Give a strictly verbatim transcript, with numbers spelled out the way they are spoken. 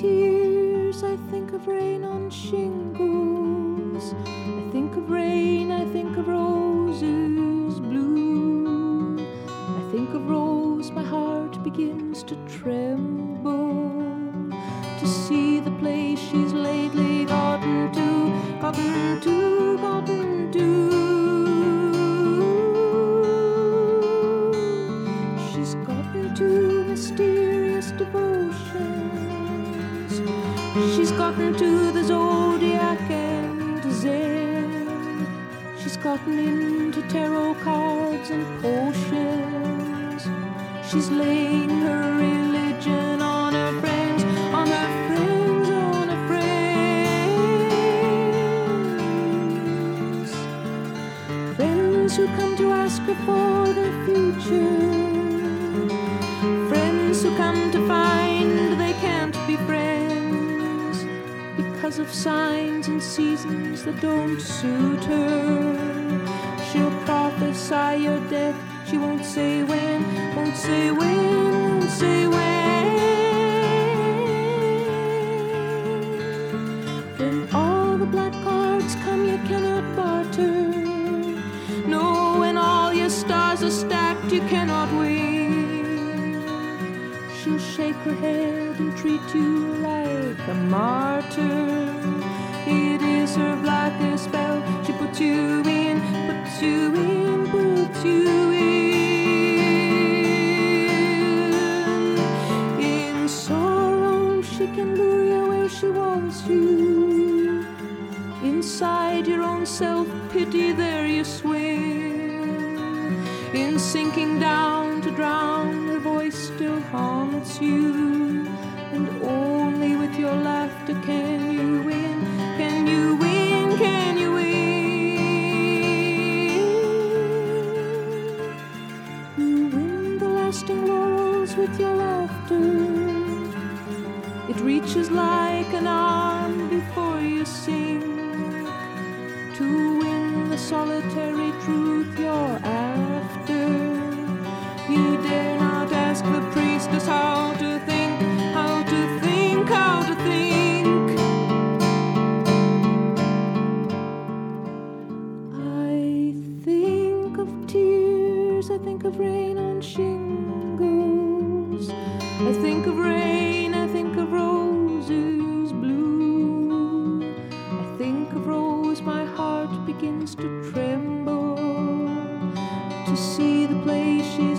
tears, I think of rain on shingles. I think of rain, I think of roses blue. I think of Rose, my heart begins to tremble to see the place she's lately gotten to, gotten to, gotten to. She's gotten to mysterious devotions. She's gotten to the zodiac and Zen. She's gotten into tarot cards and potions. She's laying her religion on her friends, on her friends, on her friends. Friends who come to ask her for the future. Friends who come to find they can't be friends because of signs and seasons that don't suit her. She'll prophesy your death, she won't say when, won't say when, won't say when. When all the black cards come you cannot barter. No, when all your stars are stacked you cannot win. She'll shake her head and treat you like a martyr. It is her blackest spell. She puts you in, puts you in, puts you in. In sorrow she can lure you where she wants you. Inside your own self-pity there you swim. In sinking down to drown her voice still haunts you. And only with your laughter can you win, can you win, can you win? You win the lasting laurels with your laughter. It reaches like an arm before you sink. To win the solitary truth you're after, you dare not ask the priestess how to think, how to think, how to think. I think of tears, I think of rain on shingles. I think of rain, I think of roses blue. I think of Rose, my heart begins to tremble to see the place she